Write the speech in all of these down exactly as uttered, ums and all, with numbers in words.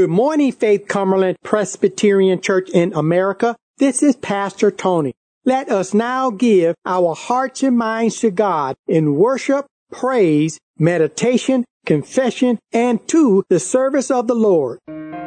Good morning, Faith Cumberland Presbyterian Church in America. This is Pastor Tony. Let us now give our hearts and minds to God in worship, praise, meditation, confession, and to the service of the Lord.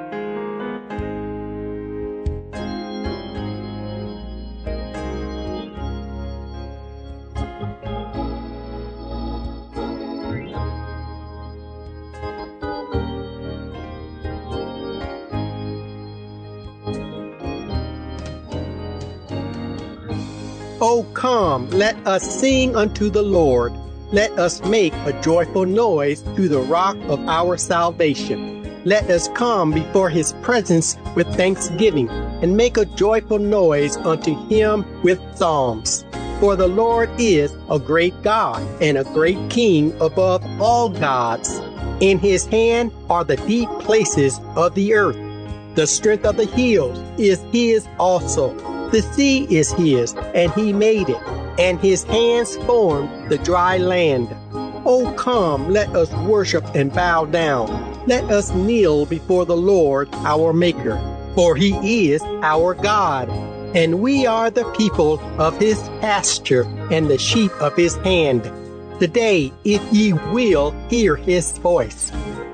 O come, let us sing unto the Lord. Let us make a joyful noise to the rock of our salvation. Let us come before his presence with thanksgiving, and make a joyful noise unto him with psalms. For the Lord is a great God, and a great King above all gods. In his hand are the deep places of the earth. The strength of the hills is his also. The sea is his, and he made it, and his hands formed the dry land. O come, let us worship and bow down. Let us kneel before the Lord our Maker, for he is our God, and we are the people of his pasture and the sheep of his hand. Today, if ye will hear his voice.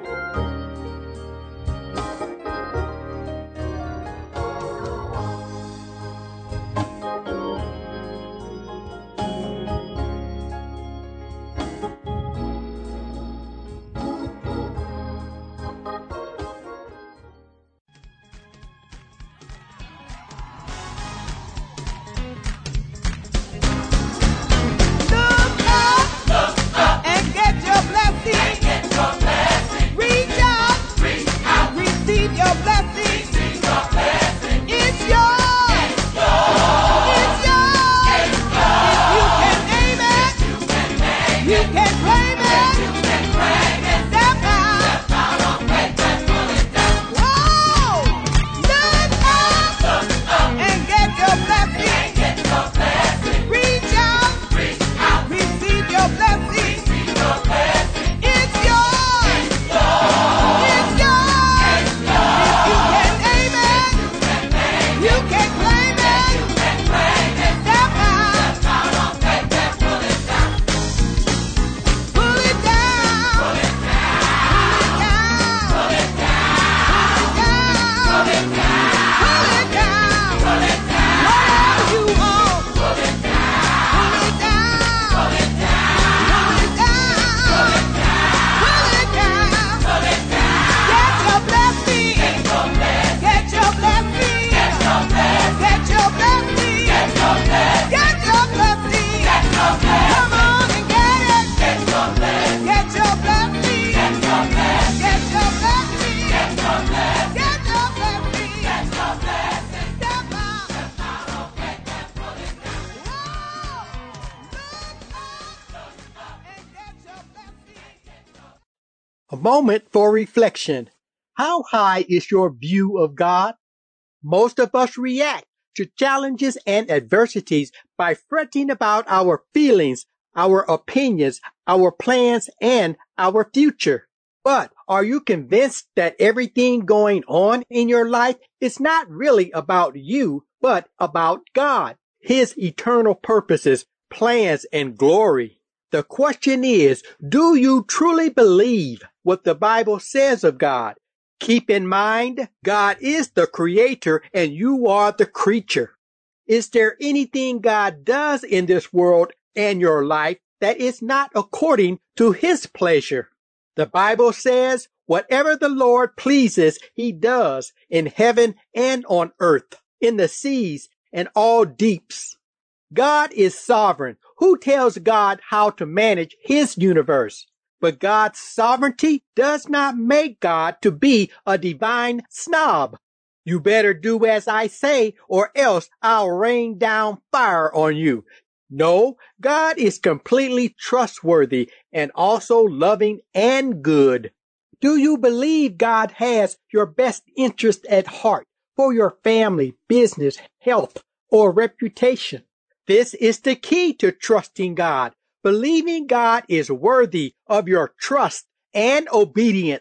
A moment for reflection. How high is your view of God? Most of us react to challenges and adversities by fretting about our feelings, our opinions, our plans, and our future. But are you convinced that everything going on in your life is not really about you, but about God, his eternal purposes, plans, and glory? The question is, do you truly believe what the Bible says of God? Keep in mind, God is the creator and you are the creature. Is there anything God does in this world and your life that is not according to his pleasure? The Bible says, whatever the Lord pleases, he does in heaven and on earth, in the seas and all deeps. God is sovereign. Who tells God how to manage his universe? But God's sovereignty does not make God to be a divine snob. You better do as I say, or else I'll rain down fire on you. No, God is completely trustworthy and also loving and good. Do you believe God has your best interest at heart for your family, business, health, or reputation? This is the key to trusting God. Believing God is worthy of your trust and obedience.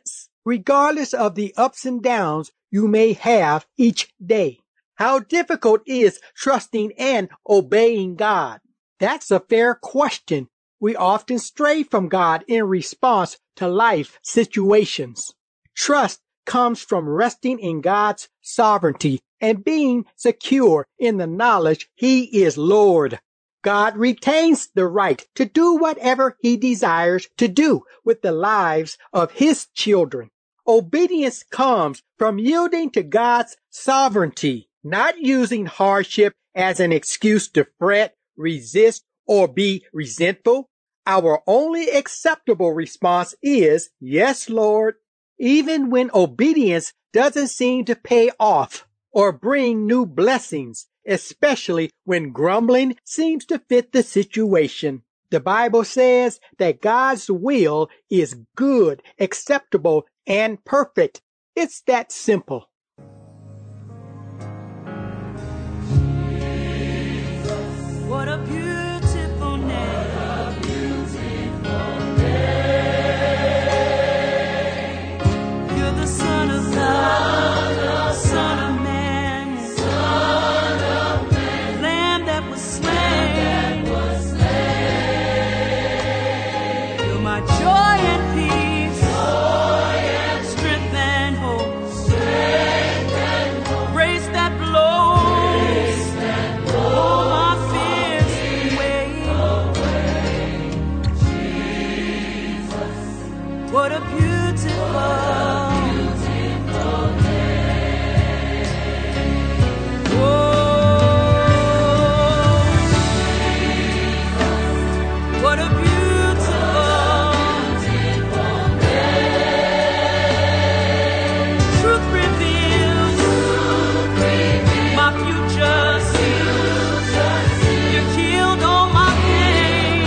regardless of the ups and downs you may have each day. How difficult is trusting and obeying God? That's a fair question. We often stray from God in response to life situations. Trust comes from resting in God's sovereignty and being secure in the knowledge He is Lord. God retains the right to do whatever He desires to do with the lives of His children. Obedience comes from yielding to God's sovereignty, not using hardship as an excuse to fret, resist, or be resentful. Our only acceptable response is, yes, Lord, even when obedience doesn't seem to pay off or bring new blessings, especially when grumbling seems to fit the situation. The Bible says that God's will is good, acceptable, and perfect. It's that simple. What a beautiful name. What a beautiful name. You're the Son of God, the Son of Man, Son of Man. Lamb that was slain, was slain. You're my joy and peace, joy and strength and hope, strength and hope. Grace that blows, that blows. All my what a beautiful, beautiful name. Oh, what a beautiful, beautiful name. Truth reveals, truth reveals my future. You killed all my pain.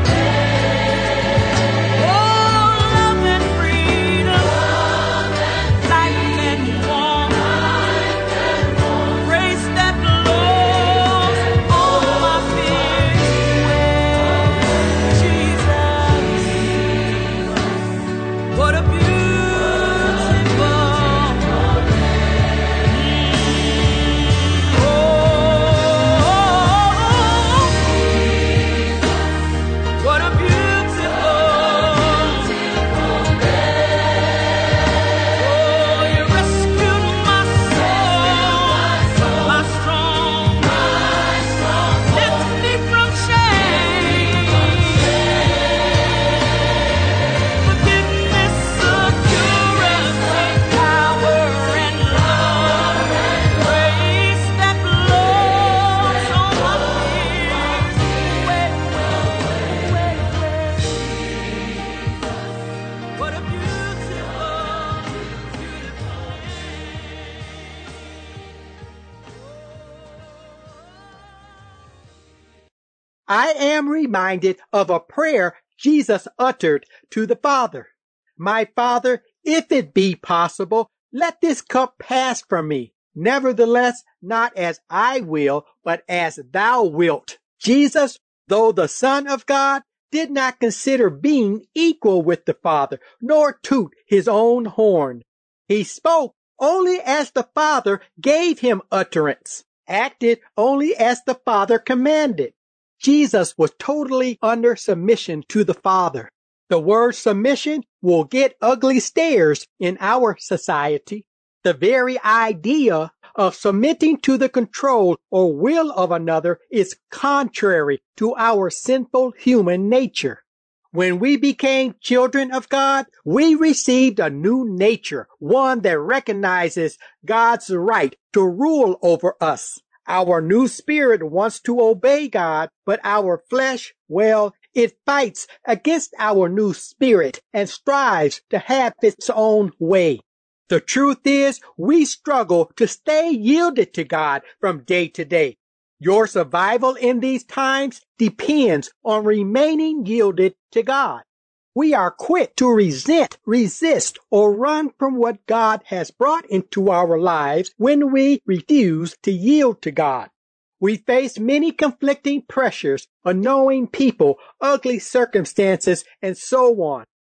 I am reminded of a prayer Jesus uttered to the Father. My Father, if it be possible, let this cup pass from me. Nevertheless, not as I will, but as thou wilt. Jesus, though the Son of God, did not consider being equal with the Father, nor toot his own horn. He spoke only as the Father gave him utterance, acted only as the Father commanded. Jesus was totally under submission to the Father. The word submission will get ugly stares in our society. The very idea of submitting to the control or will of another is contrary to our sinful human nature. When we became children of God, we received a new nature, one that recognizes God's right to rule over us. Our new spirit wants to obey God, but our flesh, well, it fights against our new spirit and strives to have its own way. The truth is, we struggle to stay yielded to God from day to day. Your survival in these times depends on remaining yielded to God. We are quick to resent, resist, or run from what God has brought into our lives when we refuse to yield to God. We face many conflicting pressures, annoying people, ugly circumstances, and so on.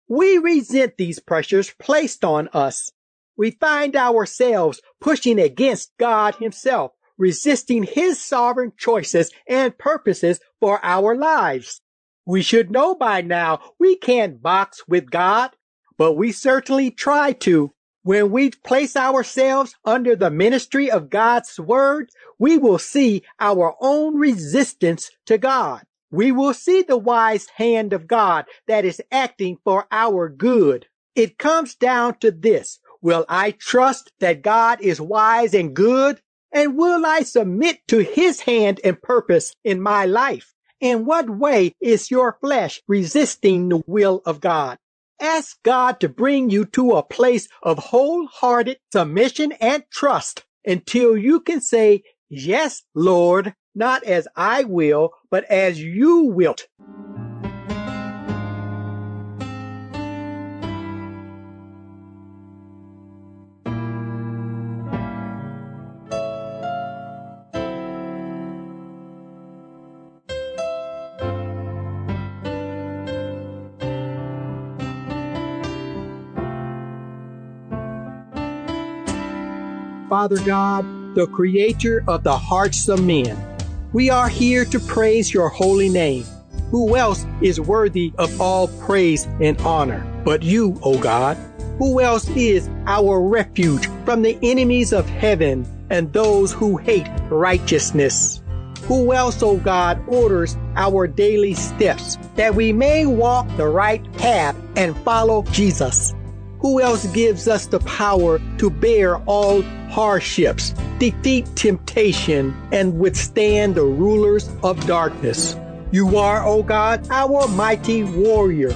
We resent these pressures placed on us. We find ourselves pushing against God Himself, resisting His sovereign choices and purposes for our lives. We should know by now we can't box with God, but we certainly try to. When we place ourselves under the ministry of God's Word, we will see our own resistance to God. We will see the wise hand of God that is acting for our good. It comes down to this. Will I trust that God is wise and good? And will I submit to His hand and purpose in my life? In what way is your flesh resisting the will of God? Ask God to bring you to a place of wholehearted submission and trust until you can say, "Yes, Lord, not as I will, but as you wilt." Father God, the creator of the hearts of men, we are here to praise your holy name. Who else is worthy of all praise and honor but you, O God? Who else is our refuge from the enemies of heaven and those who hate righteousness? Who else, O God, orders our daily steps that we may walk the right path and follow Jesus? Who else gives us the power to bear all hardships, defeat temptation, and withstand the rulers of darkness? You are, O God, our mighty warrior.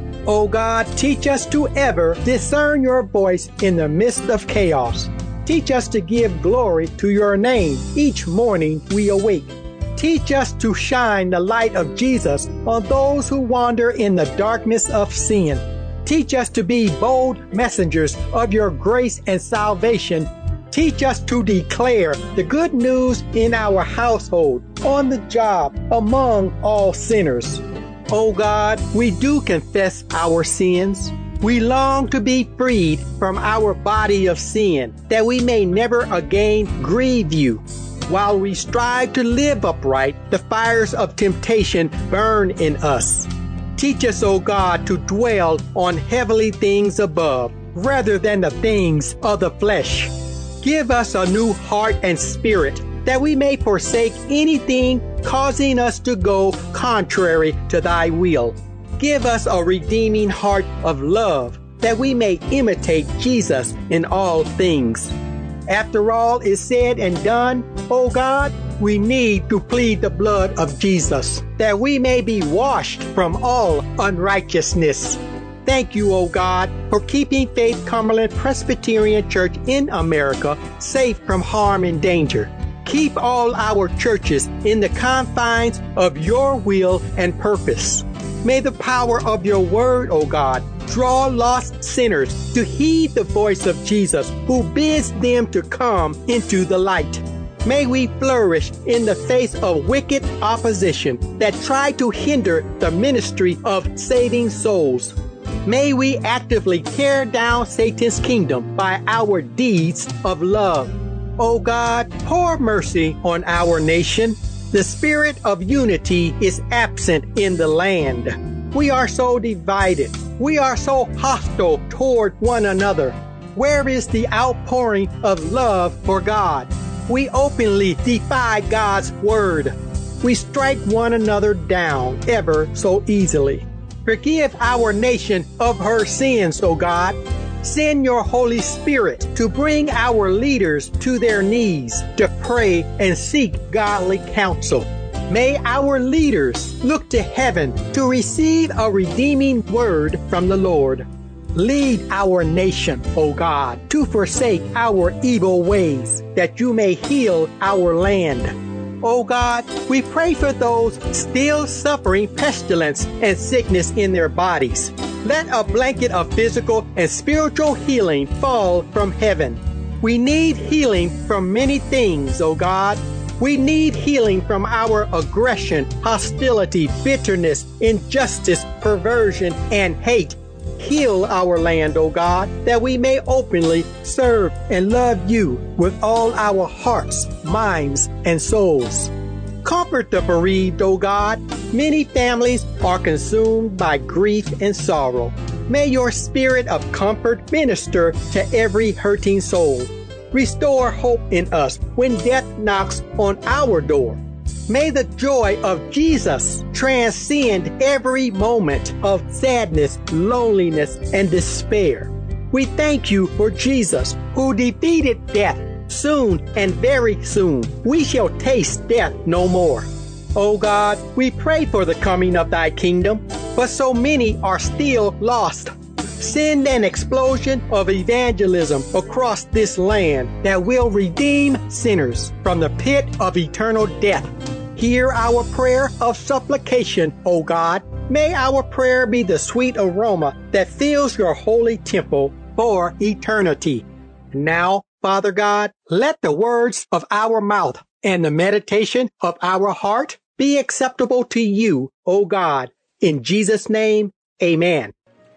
O God, teach us to ever discern your voice in the midst of chaos. Teach us to give glory to your name each morning we awake. Teach us to shine the light of Jesus on those who wander in the darkness of sin. Teach us to be bold messengers of your grace and salvation. Teach us to declare the good news in our household, on the job, among all sinners. Oh God, we do confess our sins. We long to be freed from our body of sin, that we may never again grieve you. While we strive to live upright, the fires of temptation burn in us. Teach us, O God, to dwell on heavenly things above, rather than the things of the flesh. Give us a new heart and spirit, that we may forsake anything causing us to go contrary to thy will. Give us a redeeming heart of love, that we may imitate Jesus in all things. After all is said and done, O God, we need to plead the blood of Jesus, that we may be washed from all unrighteousness. Thank you, O God, for keeping Faith Cumberland Presbyterian Church in America safe from harm and danger. Keep all our churches in the confines of your will and purpose. May the power of your word, O God, draw lost sinners to heed the voice of Jesus, who bids them to come into the light. May we flourish in the face of wicked opposition that try to hinder the ministry of saving souls. May we actively tear down Satan's kingdom by our deeds of love. O God, pour mercy on our nation. The spirit of unity is absent in the land. We are so divided. We are so hostile toward one another. Where is the outpouring of love for God? We openly defy God's word. We strike one another down ever so easily. Forgive our nation of her sins, O God. Send your Holy Spirit to bring our leaders to their knees to pray and seek godly counsel. May our leaders look to heaven to receive a redeeming word from the Lord. Lead our nation, O God, to forsake our evil ways, that you may heal our land. O God, we pray for those still suffering pestilence and sickness in their bodies. Let a blanket of physical and spiritual healing fall from heaven. We need healing from many things, O God. We need healing from our aggression, hostility, bitterness, injustice, perversion, and hate. Heal our land, O God, that we may openly serve and love you with all our hearts, minds, and souls. Comfort the bereaved, O God. Many families are consumed by grief and sorrow. May your spirit of comfort minister to every hurting soul. Restore hope in us when death knocks on our door. May the joy of Jesus transcend every moment of sadness, loneliness, and despair. We thank you for Jesus, who defeated death. Soon and very soon, we shall taste death no more. O God, we pray for the coming of thy kingdom, but so many are still lost. Send an explosion of evangelism across this land that will redeem sinners from the pit of eternal death. Hear our prayer of supplication, O God. May our prayer be the sweet aroma that fills your holy temple for eternity. Now, Father God, let the words of our mouth and the meditation of our heart be acceptable to you, O God. In Jesus' name, amen.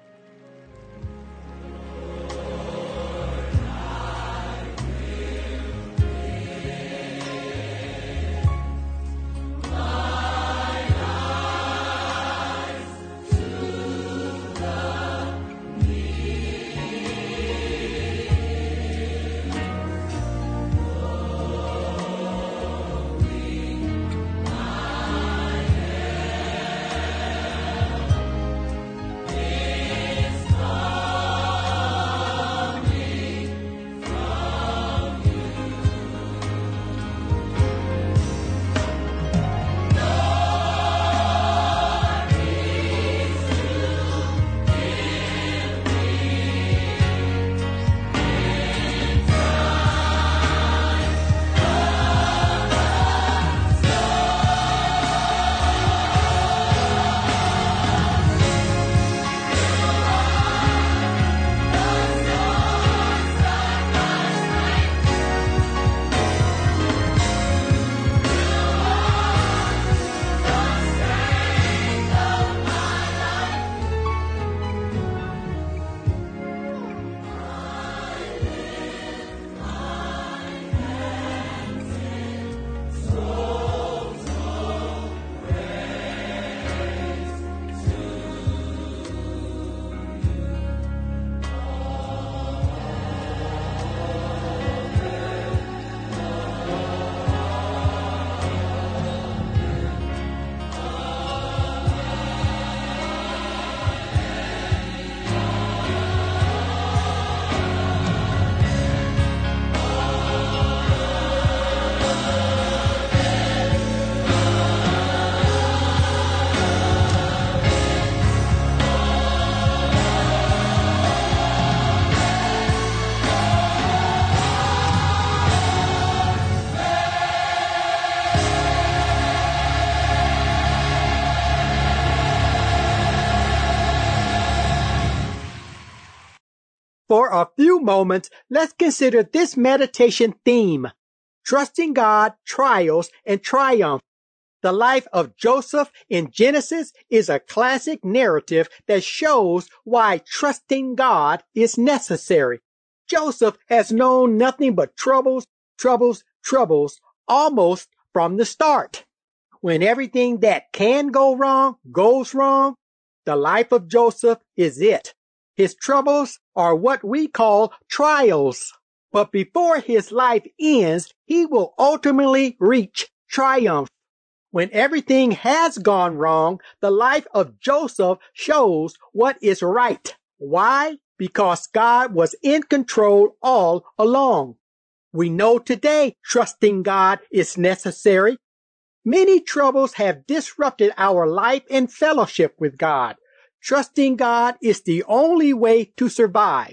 For a few moments, let's consider this meditation theme: trusting God, trials, and triumph. The life of Joseph in Genesis is a classic narrative that shows why trusting God is necessary. Joseph has known nothing but troubles, troubles, troubles, almost from the start. When everything that can go wrong goes wrong, the life of Joseph is it. His troubles are what we call trials. But before his life ends, he will ultimately reach triumph. When everything has gone wrong, the life of Joseph shows what is right. Why? Because God was in control all along. We know today trusting God is necessary. Many troubles have disrupted our life and fellowship with God. Trusting God is the only way to survive.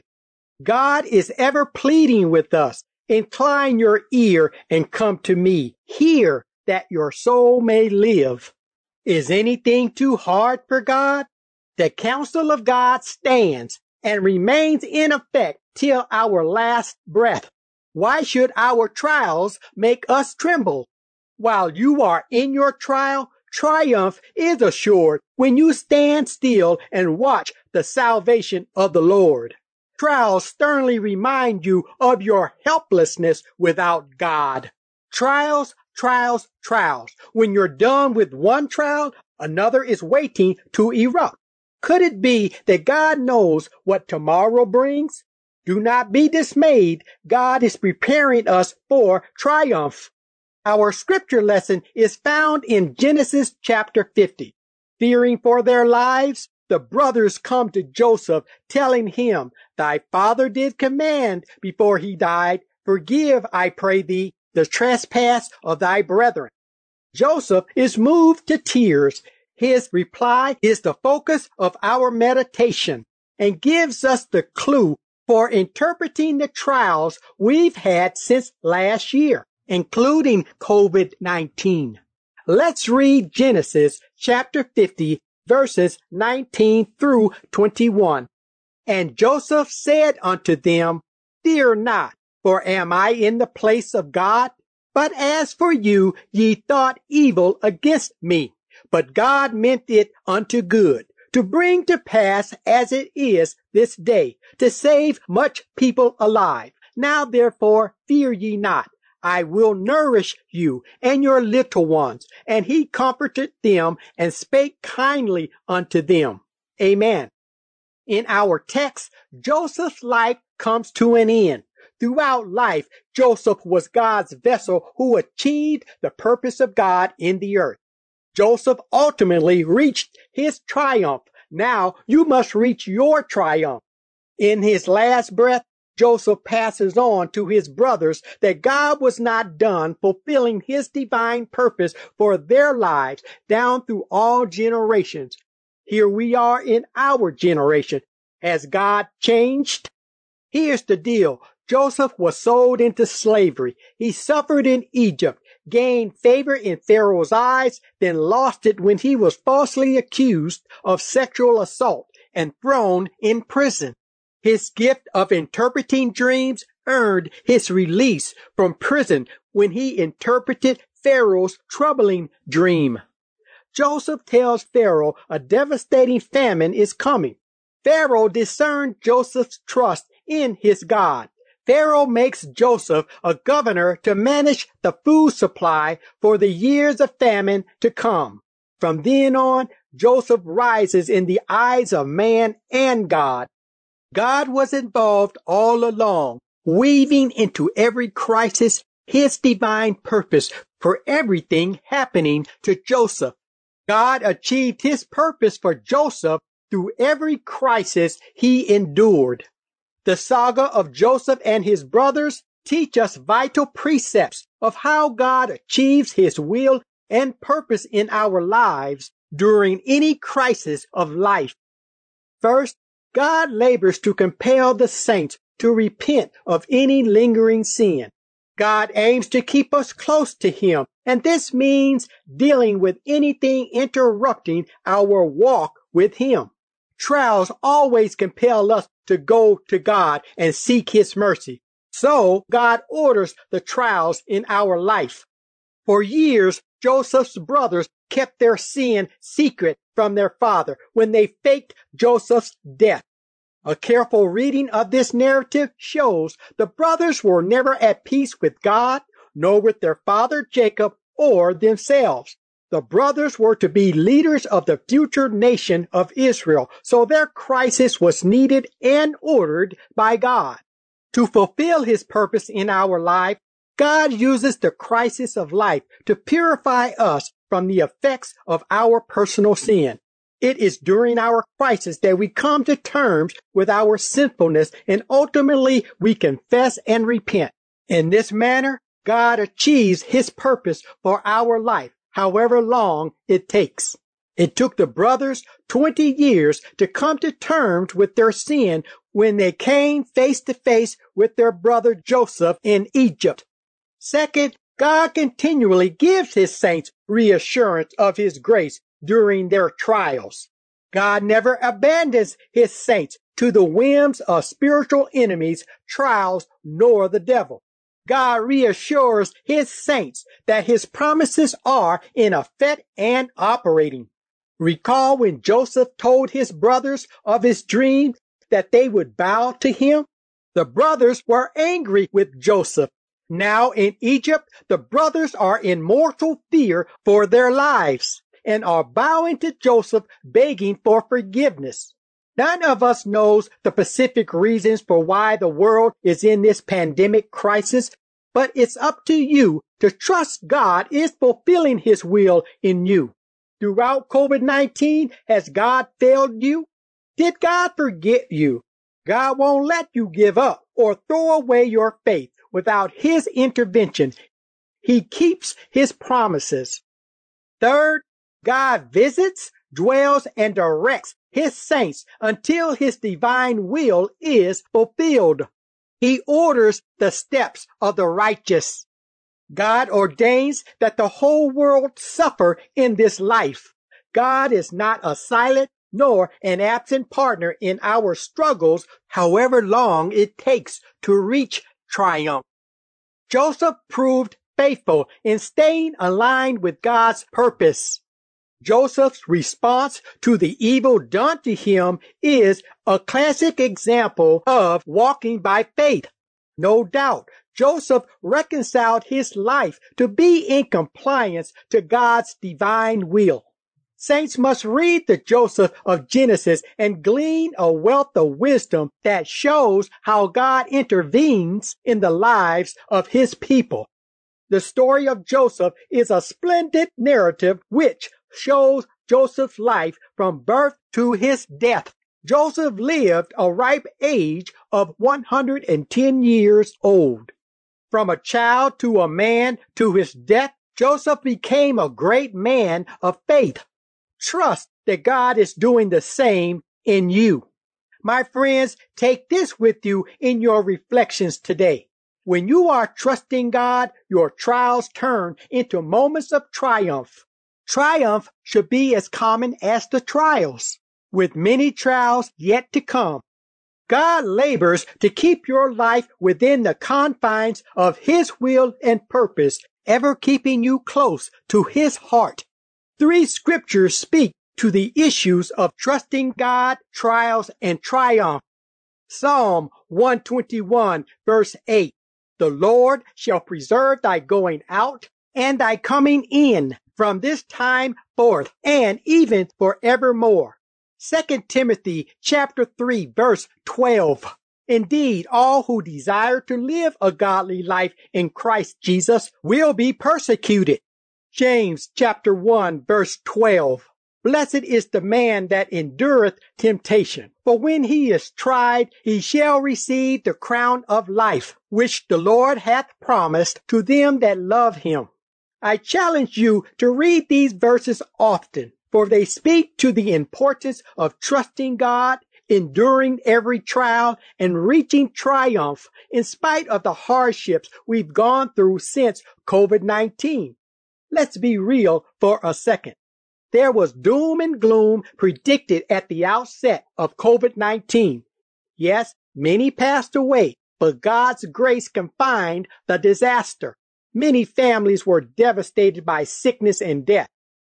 God is ever pleading with us. Incline your ear and come to me. Hear that your soul may live. Is anything too hard for God? The counsel of God stands and remains in effect till our last breath. Why should our trials make us tremble? While you are in your trial, Triumph is assured when you stand still and watch the salvation of the Lord. Trials sternly remind you of your helplessness without God. Trials, trials, trials. When you're done with one trial, another is waiting to erupt. Could it be that God knows what tomorrow brings? Do not be dismayed. God is preparing us for triumph. Our scripture lesson is found in Genesis chapter fifty. Fearing for their lives, the brothers come to Joseph, telling him, "Thy father did command before he died, forgive, I pray thee, the trespass of thy brethren." Joseph is moved to tears. His reply is the focus of our meditation and gives us the clue for interpreting the trials we've had since last year, including COVID nineteen. Let's read Genesis chapter fifty, verses nineteen through twenty-one. And Joseph said unto them, "Fear not, for am I in the place of God? But as for you, ye thought evil against me, but God meant it unto good, to bring to pass as it is this day, to save much people alive. Now therefore fear ye not. I will nourish you and your little ones." And he comforted them and spake kindly unto them. Amen. In our text, Joseph's life comes to an end. Throughout life, Joseph was God's vessel who achieved the purpose of God in the earth. Joseph ultimately reached his triumph. Now you must reach your triumph. In his last breath, Joseph passes on to his brothers that God was not done fulfilling his divine purpose for their lives down through all generations. Here we are in our generation. Has God changed? Here's the deal. Joseph was sold into slavery. He suffered in Egypt, gained favor in Pharaoh's eyes, then lost it when he was falsely accused of sexual assault and thrown in prison. His gift of interpreting dreams earned his release from prison when he interpreted Pharaoh's troubling dream. Joseph tells Pharaoh a devastating famine is coming. Pharaoh discerned Joseph's trust in his God. Pharaoh makes Joseph a governor to manage the food supply for the years of famine to come. From then on, Joseph rises in the eyes of man and God. God was involved all along, weaving into every crisis his divine purpose for everything happening to Joseph. God achieved his purpose for Joseph through every crisis he endured. The saga of Joseph and his brothers teach us vital precepts of how God achieves his will and purpose in our lives during any crisis of life. First, God labors to compel the saints to repent of any lingering sin. God aims to keep us close to him, and this means dealing with anything interrupting our walk with him. Trials always compel us to go to God and seek his mercy. So God orders the trials in our life. For years, Joseph's brothers kept their sin secret from their father when they faked Joseph's death. A careful reading of this narrative shows the brothers were never at peace with God, nor with their father Jacob or themselves. The brothers were to be leaders of the future nation of Israel, so their crisis was needed and ordered by God. To fulfill his purpose in our life, God uses the crisis of life to purify us from the effects of our personal sin. It is during our crisis that we come to terms with our sinfulness, and ultimately we confess and repent. In this manner, God achieves his purpose for our life, however long it takes. It took the brothers twenty years to come to terms with their sin when they came face to face with their brother Joseph in Egypt. Second, God continually gives his saints reassurance of his grace during their trials. God never abandons his saints to the whims of spiritual enemies, trials, nor the devil. God reassures his saints that his promises are in effect and operating. Recall when Joseph told his brothers of his dream that they would bow to him? The brothers were angry with Joseph. Now in Egypt, the brothers are in mortal fear for their lives and are bowing to Joseph, begging for forgiveness. None of us knows the specific reasons for why the world is in this pandemic crisis, but it's up to you to trust God is fulfilling his will in you. Throughout COVID nineteen, has God failed you? Did God forget you? God won't let you give up or throw away your faith without his intervention. He keeps his promises. Third, God visits, dwells, and directs his saints until his divine will is fulfilled. He orders the steps of the righteous. God ordains that the whole world suffer in this life. God is not a silent nor an absent partner in our struggles, however long it takes to reach triumph. Joseph proved faithful in staying aligned with God's purpose. Joseph's response to the evil done to him is a classic example of walking by faith. No doubt, Joseph reconciled his life to be in compliance to God's divine will. Saints must read the Joseph of Genesis and glean a wealth of wisdom that shows how God intervenes in the lives of his people. The story of Joseph is a splendid narrative which shows Joseph's life from birth to his death. Joseph lived a ripe age of one hundred ten years old. From a child to a man to his death, Joseph became a great man of faith. Trust that God is doing the same in you. My friends, take this with you in your reflections today. When you are trusting God, your trials turn into moments of triumph. Triumph should be as common as the trials, with many trials yet to come. God labors to keep your life within the confines of his will and purpose, ever keeping you close to his heart. Three scriptures speak to the issues of trusting God, trials, and triumph. Psalm one twenty-one, verse eight. The Lord shall preserve thy going out and thy coming in from this time forth and even forevermore. Second Timothy chapter three, verse twelve. Indeed, all who desire to live a godly life in Christ Jesus will be persecuted. James chapter one, verse twelve. Blessed is the man that endureth temptation, for when he is tried, he shall receive the crown of life, which the Lord hath promised to them that love him. I challenge you to read these verses often, for they speak to the importance of trusting God, enduring every trial, and reaching triumph in spite of the hardships we've gone through since COVID nineteen. Let's be real for a second. There was doom and gloom predicted at the outset of COVID nineteen. Yes, many passed away, but God's grace confined the disaster. Many families were devastated by sickness and death.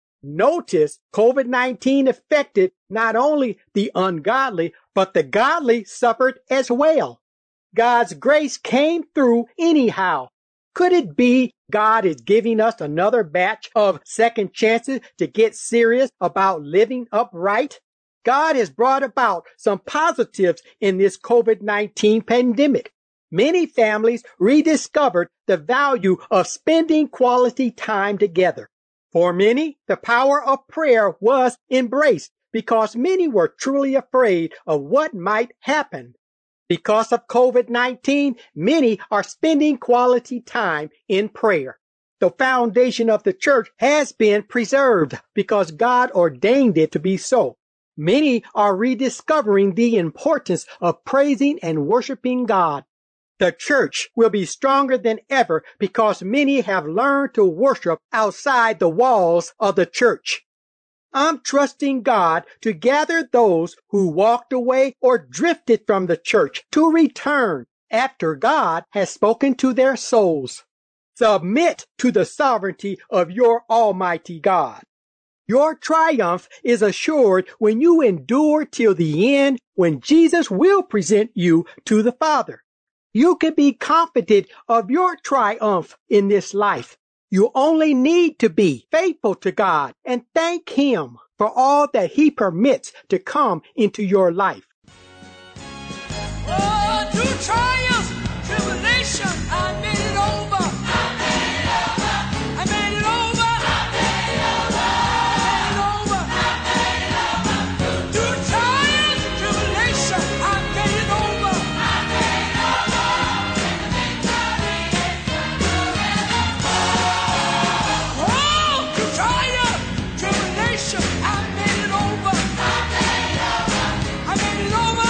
Notice COVID nineteen affected not only the ungodly, but the godly suffered as well. God's grace came through anyhow. Could it be God is giving us another batch of second chances to get serious about living upright? God has brought about some positives in this COVID nineteen pandemic. Many families rediscovered the value of spending quality time together. For many, the power of prayer was embraced because many were truly afraid of what might happen. Because of COVID nineteen, many are spending quality time in prayer. The foundation of the church has been preserved because God ordained it to be so. Many are rediscovering the importance of praising and worshiping God. The church will be stronger than ever because many have learned to worship outside the walls of the church. I'm trusting God to gather those who walked away or drifted from the church to return. after God has spoken to their souls. Submit to the sovereignty of your Almighty God. Your triumph is assured when you endure till the end, when Jesus will present you to the Father. You can be confident of your triumph in this life. You only need to be faithful to God and thank Him for all that He permits to come into your life. Oh, through trials, tribulation, I made it over. I made it over. I made it over. I made it over. I made it over. Through trials, tribulation, I made it over. I made it over. Oh, through trials, tribulation, I made it over. I made it over. I made it over.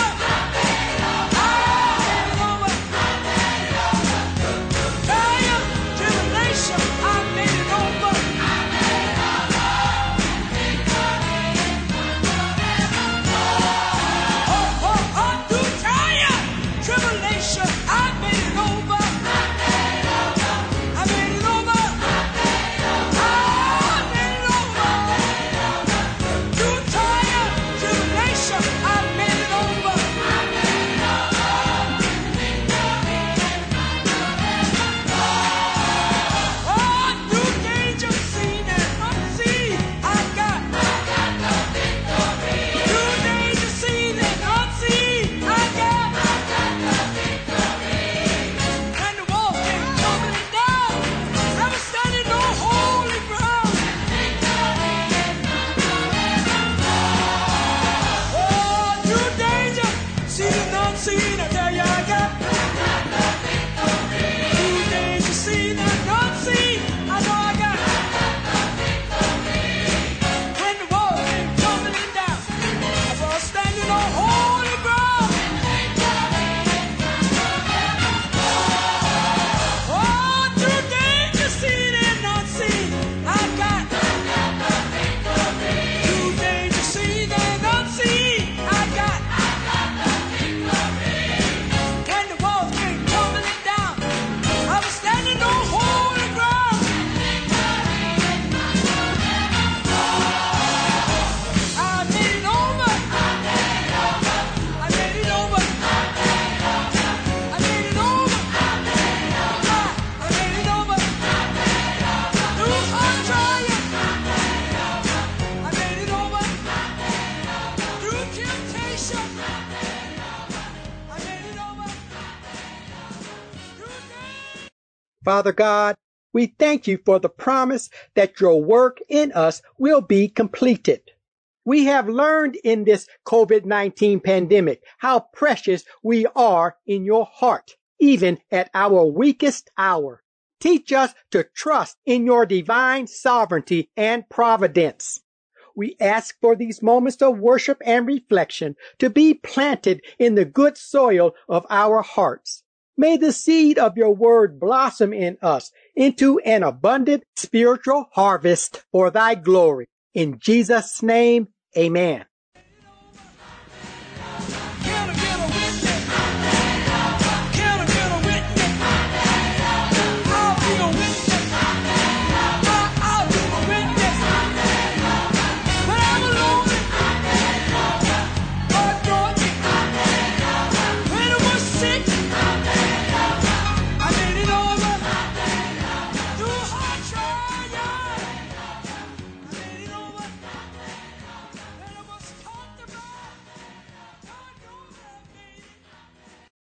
Father God, we thank you for the promise that your work in us will be completed. We have learned in this COVID nineteen pandemic how precious we are in your heart, even at our weakest hour. Teach us to trust in your divine sovereignty and providence. We ask for these moments of worship and reflection to be planted in the good soil of our hearts. May the seed of your word blossom in us into an abundant spiritual harvest for thy glory. In Jesus' name, amen.